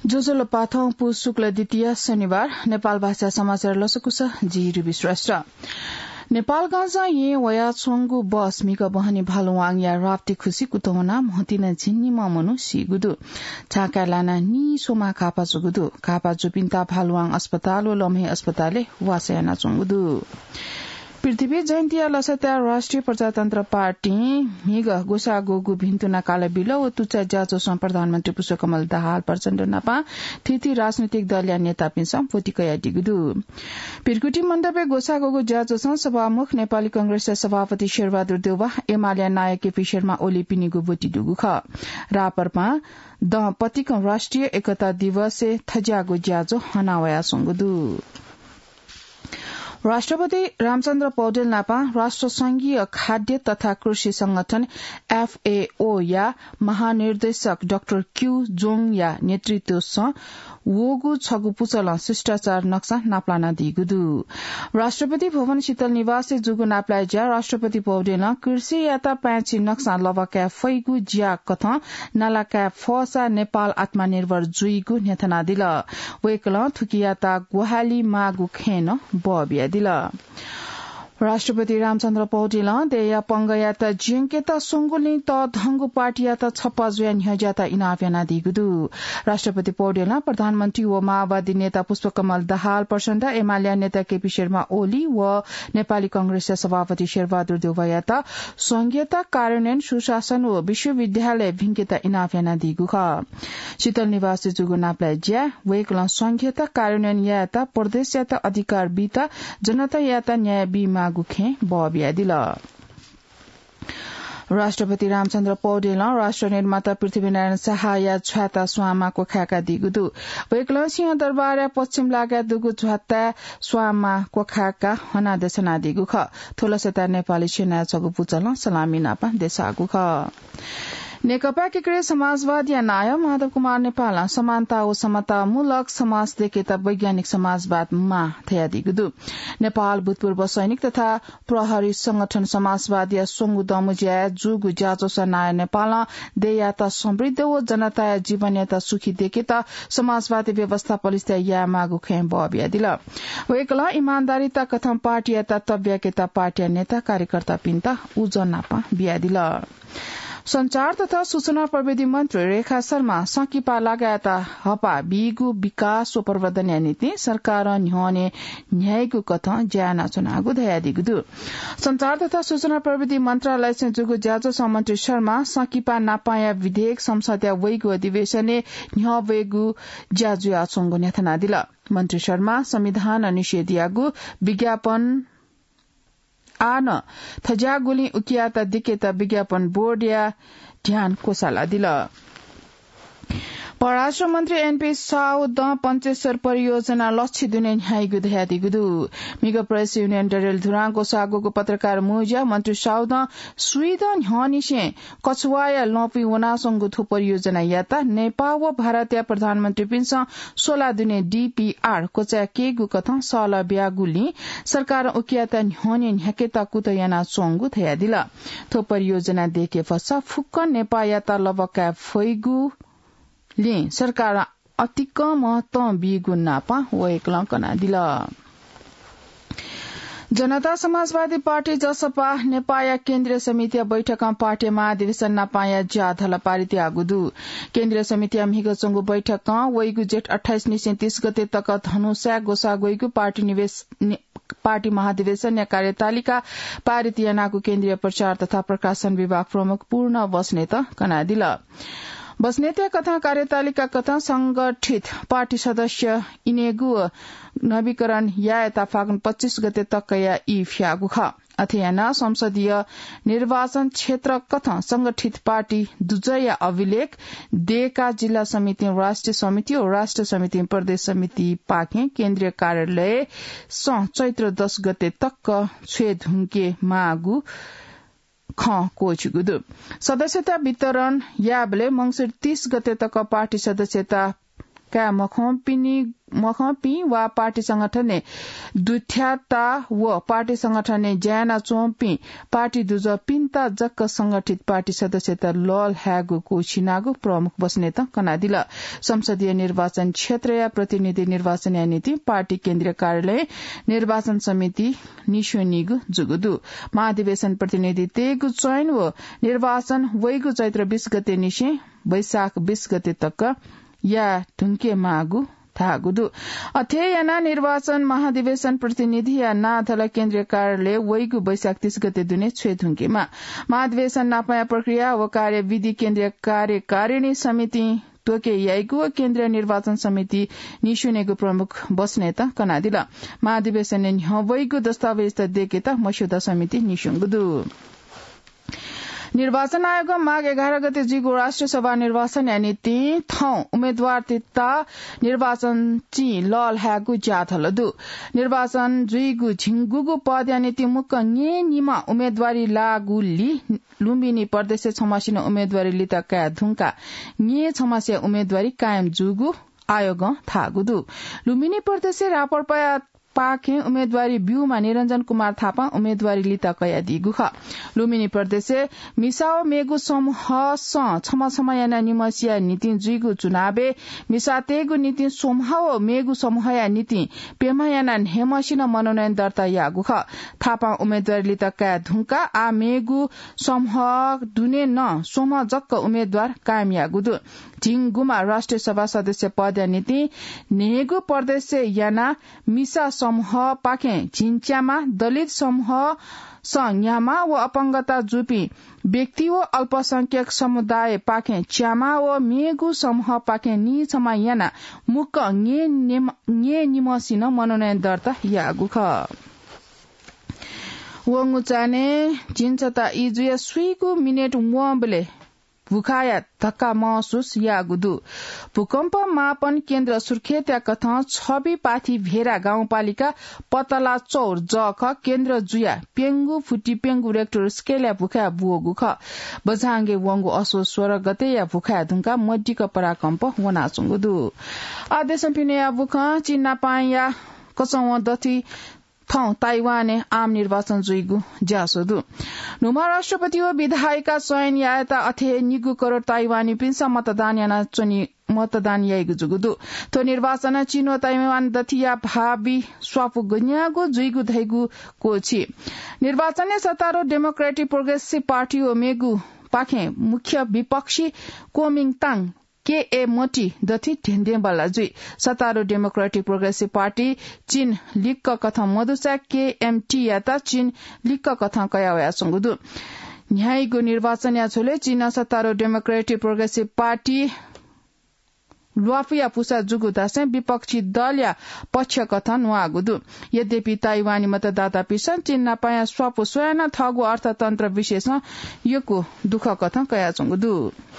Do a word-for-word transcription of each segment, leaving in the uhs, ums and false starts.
जोजोलो पाथौं पुस शुक्ल द्वितीय शनिबार नेपाल भाषा समाचार लसकुश जी विश्रेष्ठ नेपालगंज ये वया चोंगु बस मिक बहनी भालुवाङ या राप्ती खुशी कुतोना महतिना झिन्नी ममनु सिगुदु छाका लाना नि सोमा खापा जुगुदु खापा जुपिन्ता भालुवाङ अस्पताल व लम्हे अस्पतालले वासयाना चोंगुदु पृथ्वी जयन्तिया लसत्या राष्ट्रिय प्रजातन्त्र पार्टी मिग गोसा गोगु भिन्तुना काले बिलो व तुचा जाचो प्रधानमन्त्री पुष्पकमल दाहाल प्रचण्ड नापा थिति राजनैतिक दल या नेता पिन्सम पोटिकया दिगुदु पिरकुटी मण्डपे गोसा गोगु जाचो सभामुख नेपाली कांग्रेस सभापति शेरबहादुर देउवा एमाले नायक केपी शर्मा ओली पिनिगु बोटी दुगु ख रापरमा द पतिक राष्ट्रिय एकता दिवस थज्यागु ज्याजो हनावया संगुदु राष्ट्रपति रामचन्द्र पौडेल नापा राष्ट्र संघीय खाद्य तथा कृषि संगठन एफएओ या महानिर्देशक डाक्टर क्यू जोङ या नेतृत्व वोगु छगु पुचल शिष्टाचार नक्सा नाप्लाना दिगुदु राष्ट्रपति भवन शीतल निवास जुगु नाप्लाय ज्या राष्ट्रपति पौडेल कृषि याता पाँची नक्सा लबका फैगु ज्या कथ नालाका फसा नेपाल आत्मनिर्भर जुइगु नेथना दिल वेकल थुकियाता गुहाली मागु खेन बबिया दिल राष्ट्रपति रामचन्द्र पौडेल देया पंगयात जिंकेता सुंगुली त धंगु पार्टीयात छप्पा जुया न्हज्याता इनाफ्याना दिगुदु राष्ट्रपति पौडेल प्रधानमन्त्री व माओवादी नेता पुष्पकमल दाहाल प्रचण्ड एमाले नेता केपी शर्मा ओली व नेपाली कांग्रेस सभापति शेरबहादुर देउवायाता संघीयता कार्यान्वयन सुशासन व विश्वविद्यालय भिंकेता इनाफ्याना दिगु ख शीतल निवास जुगु नाप्लाय ज्या वेकल संघीयता कार्यान्वयन याता प्रदेश याता अधिकार बीता जनता याता न्याय बीमा गुखे बबिया दिल राष्ट्रपति रामचन्द्र पौडेल राष्ट्र निर्माता पृथ्वीनारायण शाह या छ्वाता स्वामाको खाका दिगुदु वेकल सिंह दरबार पश्चिम लागा दुगु छ्वाता स्वामा कोखाका हनादेशना दिगु ख थोलसता नेपाली सेना छगु पुचल सलामी नापा देशागु ख नेकपा केक्रे समाजवाद या नाय माधव कुमार नेपाल समानता व समतामूलक समाज देखेता वैज्ञानिक समाजवाद मा थया दिगुदु नेपाल भूतपूर्व सैनिक तथा प्रहरी संगठन समाजवाद या सोंगु दमुज्या जुगु जाचो नाय नेपाल देयाता समृद्ध व जनता जीवनयाता सुखी देखेता समाजवादी व्यवस्था पलिस्ता या मागु खे बबिया दिल वेकला ईमानदारीता कथम पार्टी याता तब्याकेता पार्टी नेता कार्यकर्ता पिन्ता उजनापा बिया दिल संचार तथा सूचना प्रविधि मन्त्री रेखा शर्मा सकिपा लगायता हपा बिगु विकास व प्रवर्धन नीति सरकार न्याने न्यायको कथ ज्याना चुनागु दया दिगुदु संचार तथा सूचना प्रविधि मन्त्रालय से जुगु ज्याजो मन्त्री शर्मा सकिपा नापाया विधेयक संसदीय वैगु अधिवेशने न्या वैगु ज्याजुया चंगु नेथना दिल मन्त्री शर्मा संविधान निषेधियागु विज्ञापन आन थजागुली उकियाता दिकेता विज्ञापन बोर्ड या ध्यान कोसाला दिल परराष्ट्र मन्त्री एनपी साउ द पञ्चेश्वर परियोजना लक्ष्य दुने न्यायगु दया दिगुदु मिग प्रेस युनियन डरेल धुराङको सागोको पत्रकार मुज्या मन्त्री साउ द स्वीद न्यानिसे कछुवाया लपी वनासंगु थु परियोजना याता नेपाल व भारतीय प्रधानमन्त्री पिन्स सोला दुने डीपीआर कोचा केगु कथ सल ब्यागुली सरकार उकियाता न्याने न्याकेता कुतयाना चोंगु थया दिल थो परियोजना देखे फसा फुक्क नेपाल याता लबका फैगु ले सरकार अतिक महत्व बिगु नापा वेकल कना दिल जनता समाजवादी पार्टी जसपा नेपाया केन्द्रीय समिति बैठकमा पार्टी महाधिवेशन नापाया ज्याधल पारित आगुदु केन्द्रीय समिति मिगो चंगु बैठकमा वैगु जेठ अठाइस निसे तीस गते तक धनुषा गोसा गइगु पार्टी निवेश पार्टी महाधिवेशन या कार्यतालिका पारित यानाको केन्द्रीय प्रचार तथा प्रकाशन विभाग प्रमुख पूर्ण बस्नेत कना दिल बस्नेत कथा कार्यतालिका कथा संगठित पार्टी सदस्य इनेगु नवीकरण या यता फागुन पच्चीस गते तक या ई फ्यागु ख अथेना संसदीय निर्वाचन क्षेत्र कथा संगठित पार्टी दुजया अभिलेख देका जिल्ला समिति राष्ट्रिय समिति और राष्ट्र समिति प्रदेश समिति पाके केन्द्रीय कार्यालय स चैत्र दस गते तक छेद हुंके मागु ख कोचुगुदु सदस्यता वितरण याबले मंगसिर तीस गते तक पार्टी सदस्यता का मखपिनी मखपी वा पार्टी संगठने दुथ्याता व पार्टी संगठने ज्याना चोम्पी पार्टी दुज पिन्ता जक्क संगठित पार्टी सदस्यता लल ह्यागु को छिनागु प्रमुख बस्नेत कनादिल संसदीय निर्वाचन क्षेत्र या प्रतिनिधि निर्वाचन या नीति पार्टी केन्द्रीय कार्यालय निर्वाचन समिति निशोनिगु जुगुदु महाधिवेशन प्रतिनिधि तेगु चयन व निर्वाचन वैगु चैत्र बीस गते निशे वैशाख बीस गते तक या ढुंके मागु थागुदु अथेयना निर्वाचन महाधिवेशन प्रतिनिधि या नाथला केन्द्रीय कार्यालय वैगु वैशाख तीस गते दुने छेधुंकेमा महाधिवेशन नापाया प्रक्रिया व कार्यविधि केन्द्रीय कार्यकारिणी समिति तोके याइगु केन्द्रीय निर्वाचन समिति निशुनेगु प्रमुख बस्नेत कनादिल महाधिवेशन ने वैगु दस्तावेज त देकेता मस्यौदा समिति निशुंगुदु निर्वाचन आयोग माघ एघार गते जिगो राष्ट्रिय सभा निर्वाचन यानी ती थौ उम्मेद्वार तित्ता निर्वाचन ची लल ह्यागु ज्याथलदु निर्वाचन जुइगु झिंगुगु पद यानी ती मुक्क nye निमा उम्मेदवारी लागु लि लुम्बिनी प्रदेश छमासिन उम्मेदवारी लिता का धुंका nye छमासिया उम्मेदवारी कायम जुगु आयोग थागुदु लुम्बिनी प्रदेश रापरपा पाखे उम्मेदवारी ब्यूमा निरञ्जन कुमार थापा उम्मेदवारी लिता कया दिगु ख लुम्बिनी प्रदेश मिसाओ मेगु समूह स छम छमयाना निमसिया नीति जुइगु चुनावे मिसा तेगु नीति सोमहाओ मेगु समूहया नीति पेमायाना हेमसिन मनोनयन दर्ता यागु ख थापा उम्मेदवारी लिता कया धुंका आ मेगु समूह दुने न सोम जक्क उम्मेदवार कायम यागुदु जिंगुमा राष्ट्रिय सभा सदस्य पद नीति नेगु प्रदेश याना मिसा समूह पाखे झिन्च्यामा दलित समूह संज्ञामा व अपंगता जुपी व्यक्ति व अल्पसंख्यक समुदाय पाखे च्यामा व मेगु समूह पाखे निचमा याना मुक्क nye निमसिन मनोनयन दर्ता यागु ख वंगुचाने जिन्चता इजुया सुइगु मिनेट वम्बले भूखाया धक्का महसुस यागुदु भूकम्प मापन केन्द्र सुर्खेत कथा छवि पाथी भेरा गाउँपालिका पतला चौर जख केन्द्र जुया पेंगु फुटी पेंगु रेक्टर स्केल भूखा बुगु ख बझांगे वंगु असो स्वर गते या भूखा धुंका मड्डीक पराकम्प वनाचुंगुदु आदेशम पिने भूख चिन्ना पाया कसौ दथि थौ ताइवाने आम निर्वाचन जुइगु ज्यासोदु नुमा राष्ट्रपति व विधायिका चयन याता अथे निगु करोड ताइवानी पिन्सा मतदान याना चुनी मतदान याइगु जुगुदु तो निर्वाचन चिनो ताइवान दथिया भावी स्वापु गन्यागु जुइगु धैगु कोछि निर्वाचन सत्तारूढ डेमोक्रेटिक प्रोग्रेसिभ पार्टी ओ मेगु पाखे मुख्य विपक्षी कोमिङताङ के ए मोटी दथि ढेन्डेम्बाला जुई सत्तारूढ डेमोक्रेटिक प्रोग्रेसिभ पार्टी चीन लिक्क कथा मधुसा के एमटी याता चीन लिक्क कथा कयावया संगुदु न्यायको निर्वाचन या छोले चीन सत्तारूढ डेमोक्रेटिक प्रोग्रेसिभ पार्टी लुआफिया पुसा जुगु दासे विपक्षी दल या पक्ष कथा नुआगुदु यद्यपि ताइवानी मतदाता पिसन चीन नापाया स्वापु स्वयना थगु अर्थतन्त्र विशेष योको दुख कथा कया संगुदु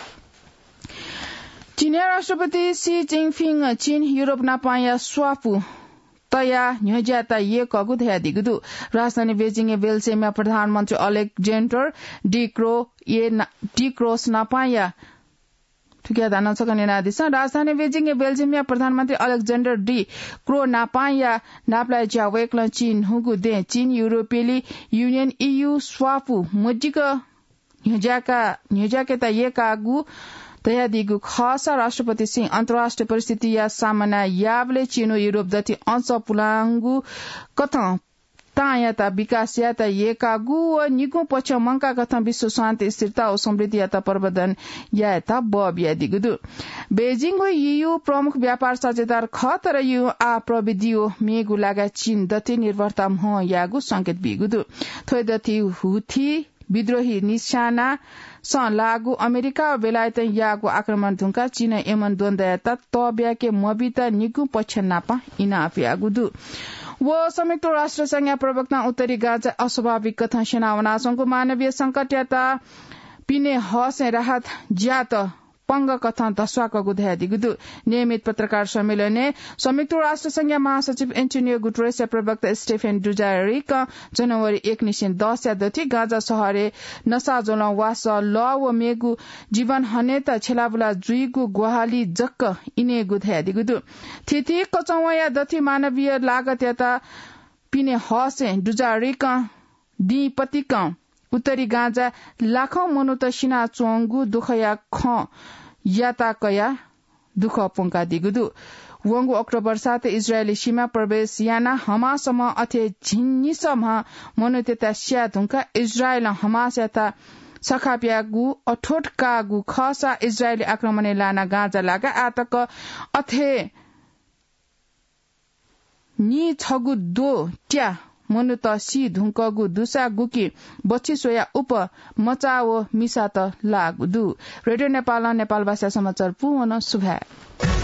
चीनिया राष्ट्रपति सी जिनपिङ चीन युरोप नापाया स्वापु तया न्यज्याता ये कगु धया दिगुदु राजधानी बेजिङ बेल्जियममा प्रधानमन्त्री अलेक्जेन्डर डी क्रो ये डी क्रोस नापाया ठुकिया दान सकने नादिस राजधानी बेजिङ बेल्जियममा प्रधानमन्त्री अलेक्जेन्डर डी क्रो नापाया नाप्ला ज्यावेक्ल चीन हुगु दे चीन युरोपेली युनियन ईयू स्वापु मजिक न्यज्याका न्यज्याकेता ये कागु तयादिगु खासा राष्ट्रपति सिंह अन्तर्राष्ट्रिय परिस्थिति या सामना यावले चीनो युरोप दति अंश पुलांगु कथा तायाता विकास याता येकागु व निगु पक्ष मंका कथा विश्व शान्ति स्थिरता और समृद्धि याता प्रवर्धन याता बब यादिगुदु बेजिङ व ईयू प्रमुख व्यापार साझेदार ख तर यु आ प्रविधियो मेगु लागा चीन दति निर्भरता म यागु संकेत बिगुदु थोय दति हुथी विद्रोही निशाना स लागु अमेरिका व बेलायत यागु आक्रमण धुंका चीन यमन द्वन्द्वयता तब्याके मबिता निगु पक्ष नापा इनाफियागुदु वो संयुक्त राष्ट्र संघ प्रवक्ता उत्तरी गाजा अस्वाभाविक कथा सेनावना संघको मानवीय संकट याता पिने हस राहत ज्यात पंग कथन दस्वाको गुधया दिगुदु नियमित पत्रकार सम्मेलने संयुक्त राष्ट्र संघ महासचिव एन्टोनियो गुटेरेस प्रवक्ता स्टेफेन डुजारिक जनवरी एक निशन दस या दथि गाजा शहरे नसा जोला वास ल व मेगु जीवन हनेत छेलाबुला जुइगु ग्वाहाली जक्क इने गुधया दिगुदु थिथि कचौया दथि मानवीय लागत यता पिने हसे डुजारिक दी पतिक उत्तरी गाजा लाखौं मनुत सिना चोंगु दुखया ख याता कया दुख पंका दिगुदु वंगु अक्टोबर सात इजरायली सीमा प्रवेश याना हमासम अथे झिन्निसम मनुतेता स्या धुंका इजरायल हमास याता सखाप्यागु अठोटकागु खसा इजरायली आक्रमण लाना गाजा लागा आतक अथे नि छगु दो ट्या मनु त सी धुंकगु दुसा गुकी बच्ची सोया उप मचाओ मिसा त लागु दु रेडियो नेपाल नेपाल भाषा समाचार पुन सुभा